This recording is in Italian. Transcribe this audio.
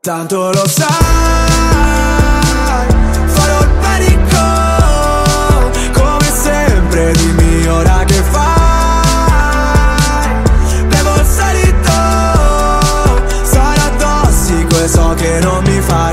Tanto lo sai, farò il panico, come sempre, dimmi ora che fai. Bevo il solito, sarò tossico e so che non mi fai